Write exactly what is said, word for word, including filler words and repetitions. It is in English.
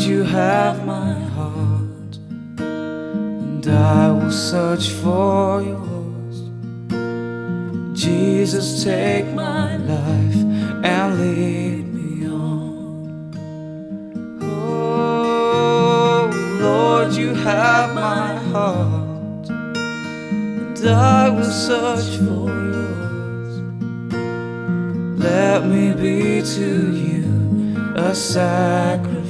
you have my heart, and I will search for yours. Jesus, take my life and lead me on. Oh Lord, you have my heart, and I will search for yours. Let me be to you a sacrifice.